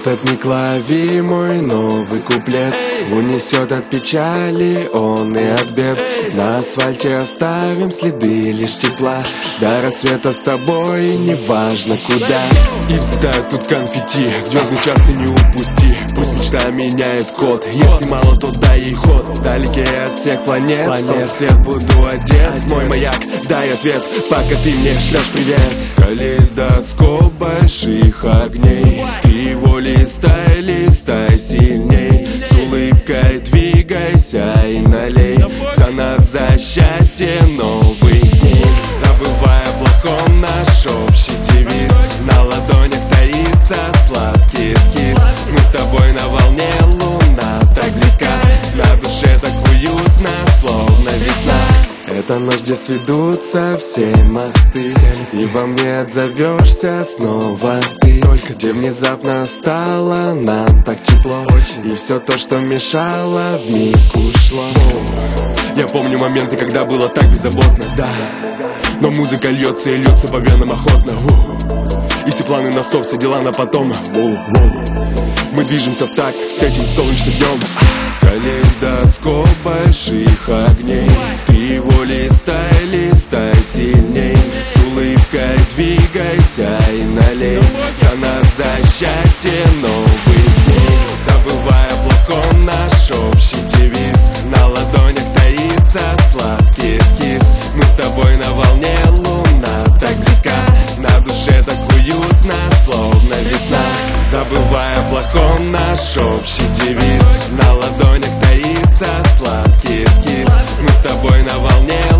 Этот миг лови, мой новый куплет. Унесет от печали он и от бед. На асфальте оставим следы лишь тепла. До рассвета с тобой, неважно куда. И взлетают тут конфетти, звездный час ты не упусти. Пусть мечта меняет код, если мало, то дай ей ход. Вдалеке от всех планет, в солнце буду одет. Мой маяк, дай ответ, пока ты мне шлешь привет. Калейдоскоп больших огней, ты его листай, листай сильней. С улыбкой двигайся и налей за нас, за счастье новых дней. Забывая о плохом наш общий девиз, на ладонях таится сладкий эскиз. Мы с тобой на волне, луна так близка, на душе так уютно, словно весна. Это ночь, где сведутся все мосты, и во мне отзовешься снова ты. Только где внезапно стало нам так тепло, и все то, что мешало, вмиг ушло. Я помню моменты, когда было так беззаботно, да. Но музыка льется и льется по венам охотно. И все планы на стоп, все дела на потом. Мы движемся в такт с этим солнечным днем. Калейдоскоп больших огней, ты его листай, листай сильней. С улыбкой двигайся и налей за нас, за счастье новых дней. Забывая о плохом наш общий девиз, на ладонях таится сладкий эскиз. Мы с тобой на волне, луна так близка, на душе так уютно, словно весна. Забывая о плохом наш общий девиз, на ладонях таится сладкий эскиз. Мы с тобой на волне,